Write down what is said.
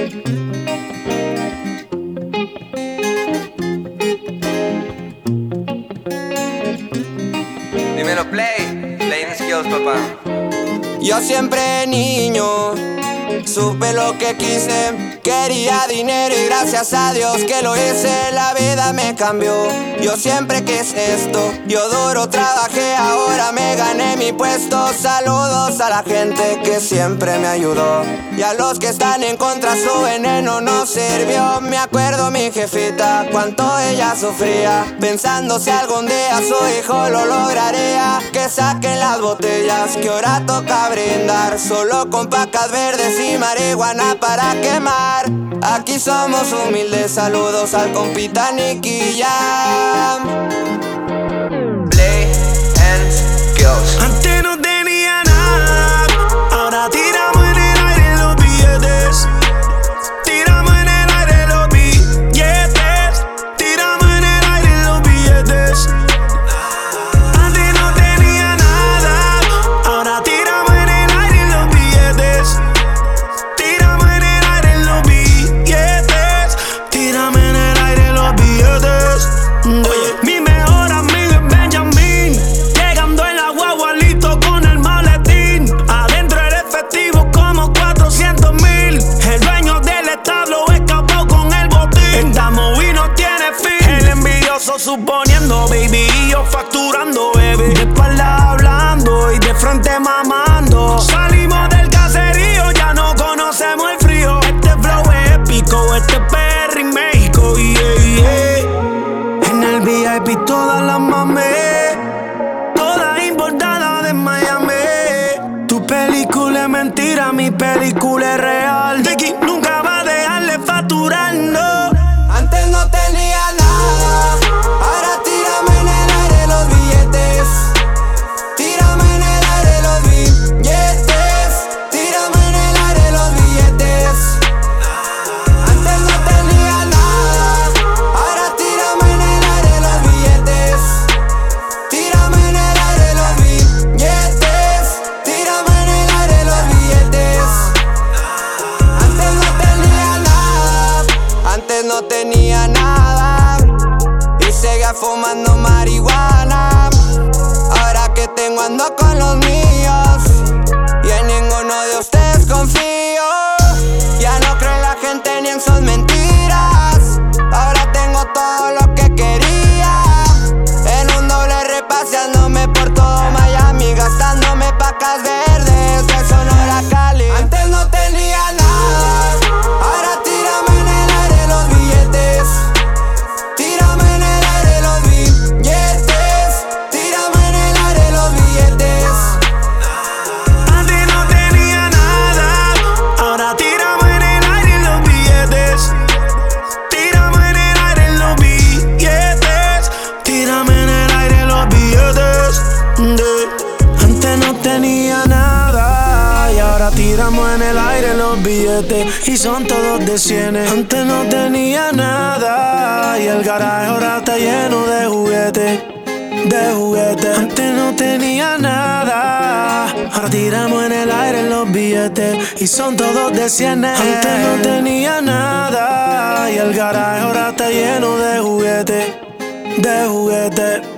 Dímelo, Playing Skills, papá. Yo siempre niño supe lo que quise, quería dinero y gracias a Dios que lo hice, la vida me cambió. Yo siempre quise esto, yo duro trabajé, ahora me gané mi puesto. Saludos a la gente que siempre me ayudó y a los que están en contra, su veneno no sirvió. Me acuerdo mi jefita, cuánto ella sufría, pensando si algún día su hijo lo lograría. Que saquen las botellas, que ahora toca brindar, solo con pacas verdes y marihuana para quemar. Aquí somos humildes, saludos al compita Nicky Jam. Play and Skills. Antes no tenía nada, ahora tiramos en el aire los billetes. Tiramos en el aire los billetes. Tiramos en el aire los billetes. Antes no tenía nada, ahora tiramos en el aire los billetes. Tiramos en el aire los billetes. Tiramos en el aire los billetes. Oye, mi mejor amigo es Benjamin, llegando en la guagua listo con el maletín. Adentro el efectivo como 400,000. El dueño del establo escapó con el botín. Estamos y no tiene fin. El envidioso suponiendo, baby, y yo facturando, baby. De espalda hablando y de frente mamando. Salimos del caserío, ya no conocemos el frío. Este flow es épico, este PR en México, En el VIP todas las mamé, todas importadas de Miami. Tu película es mentira, mi película es real. Tiki nunca va a dejarle facturando. Antes no tenía nada, ahora tírame en el aire los billetes. Tírame en el aire los billetes. Tírame en el aire los billetes. Antes no tenía nada, ahora tírame en el aire los billetes. Tírame en el aire los billetes. Tírame en el aire los billetes. Antes no tenía nada, antes no tenía nada y seguía fumando marihuana. Ahora que tengo ando con los míos y en ninguno de ustedes confío. Ya no creo en la gente ni en sus mentiras. Ahora tengo todo lo que quería, en un doble repaseándome por todo Miami, gastándome pacas verdes de Sonora a Cali. Antes no tenía nada, ahora tírame en el aire los billetes. Tírame en el aire los billetes. Tírame en el aire los billetes. Antes no tenía nada, ahora tiramos en el aire los billetes. Tiramos en el aire los billetes. Tiramos en el aire los billetes. Antes no tenía nada y ahora tiramos en el aire los billetes y son todos de cienes. Antes no tenía nada y el garaje ahora está lleno de juguetes. Antes no tenía nada, ahora tiramos en el aire los billetes y son todos de cienes. Antes no tenía nada y el garaje ahora está lleno de juguetes.